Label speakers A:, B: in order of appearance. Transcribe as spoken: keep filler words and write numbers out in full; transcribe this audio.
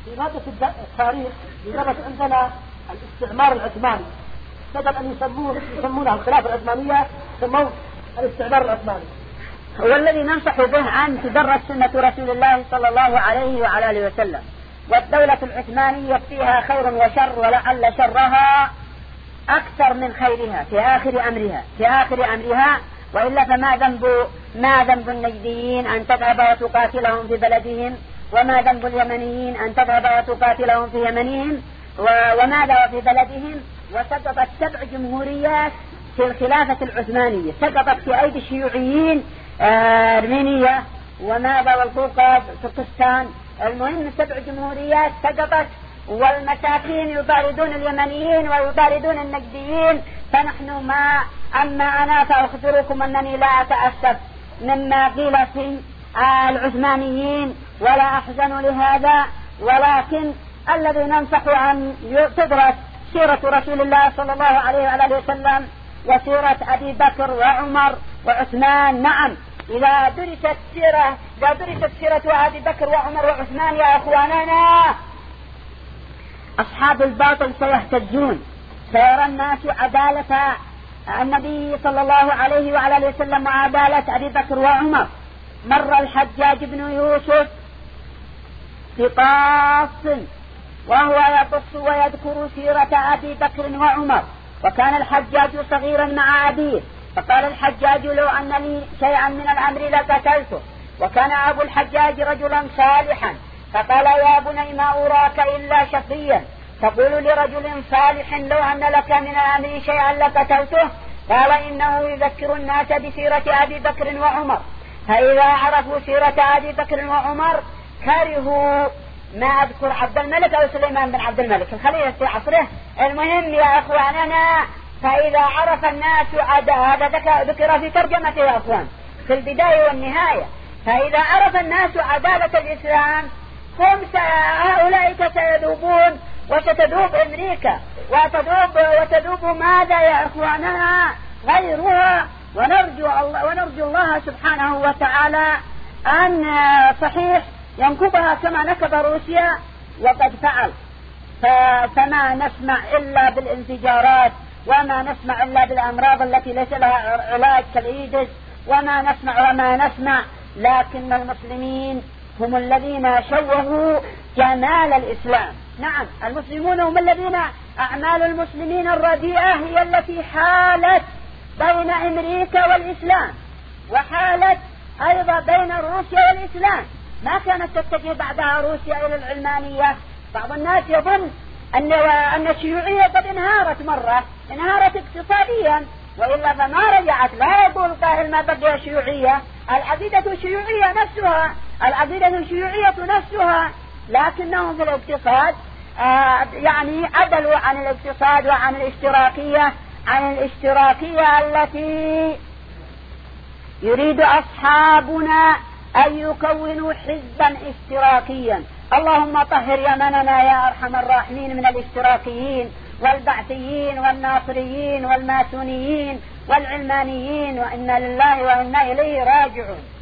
A: في مادة التاريخ يدرس عندنا الاستعمار العثماني، بدل أن يسمونه يسمونها الخلافة العثمانية سموه الاستعمار العثماني.
B: هو الذي ننصح به أن تدرس سنة رسول الله صلى الله عليه وعلى آله وسلم. والدولة العثمانية فيها خير وشر، ولعل شرها أكثر من خيرها في آخر أمرها في آخر أمرها وإلا فما ذنب ما ذنب النجديين أن تذهب وتقاتلهم في بلدهم، وما ذنب اليمنيين أن تذهب وتقاتلهم في يمنهم، وماذا في بلدهم. وسقطت سبع جمهوريات في الخلافة العثمانية، سقطت في أيدي الشيوعيين أرمينيا وماذا والقوقاز تركستان. المهم سبع جمهوريات سقطت، والمساكين يطاردون اليمنيين ويطاردون النجديين. فنحن ما أما أنا فأخبركم أنني لا أتأسف مما قيل في العثمانيين ولا أحزن لهذا، ولكن الذي ننصح أن تدرس سيرة رسول الله صلى الله عليه وعلى وسلم وسيرة أبي بكر وعمر وعثمان. نعم، إذا درست سيرة إذا درست سيرة أبي بكر وعمر وعثمان يا أخواننا أصحاب الباطل سيهتزون، سيرى الناس عدالة النبي صلى الله عليه وعلى وسلم وعدالة أبي بكر وعمر. مر الحجاج بن يوسف في قاص وهو يقص ويذكر سيرة أبي بكر وعمر، وكان الحجاج صغيرا مع أبيه، فقال الحجاج لو أن لي شيئا من الأمر لقتلته. وكان أبو الحجاج رجلا صالحا، فقال يا بني ما أراك إلا شقيا، تقول لرجل صالح لو أن لك من الأمر شيئا لقتلته. قال إنه يذكر الناس بسيرة أبي بكر وعمر، فإذا عرفوا سيرة أبي بكر وعمر كرهوا ما أذكر عبد الملك أو سليمان بن عبد الملك الخليفة في عصره. المهم يا أخواننا، فإذا عرف الناس هذا ذكر في ترجمة يا أخوان في البداية والنهاية، فإذا عرف الناس عدالة الإسلام هم هؤلاء سيذوبون، وستذوب أمريكا وتذوب وتذوب ماذا يا أخواننا غيرها. ونرجو الله ونرجو الله سبحانه وتعالى أن صحيح ينكبها كما نكب روسيا وقد فعل، فما نسمع إلا بالانفجارات، وما نسمع إلا بالأمراض التي ليس لها علاج كالإيدز، وما نسمع وما نسمع لكن المسلمين هم الذين شوهوا جمال الإسلام. نعم، المسلمون هم الذين أعمال المسلمين الرديئة هي التي حالت بين أمريكا والإسلام، وحالت أيضا بين روسيا والإسلام. ما كانت تتجه بعدها روسيا إلى العلمانية. بعض الناس يظن أن أن الشيوعية قد انهارت مرة، انهارت اقتصاديا، وإلا فما رجعت. لا يقول قائل ما بقي شيوعية، العقيدة الشيوعية نفسها العقيدة الشيوعية نفسها لكنهم في الاقتصاد آه يعني عدلوا عن الاقتصاد وعن الاشتراكية عن الاشتراكية التي يريد أصحابنا أن يكونوا حزبا اشتراكيا. اللهم طهر يمننا يا أرحم الراحمين من الاشتراكيين والبعثيين والناصريين والماسونيين والعلمانيين، وإنا لله وإنا إليه راجعون.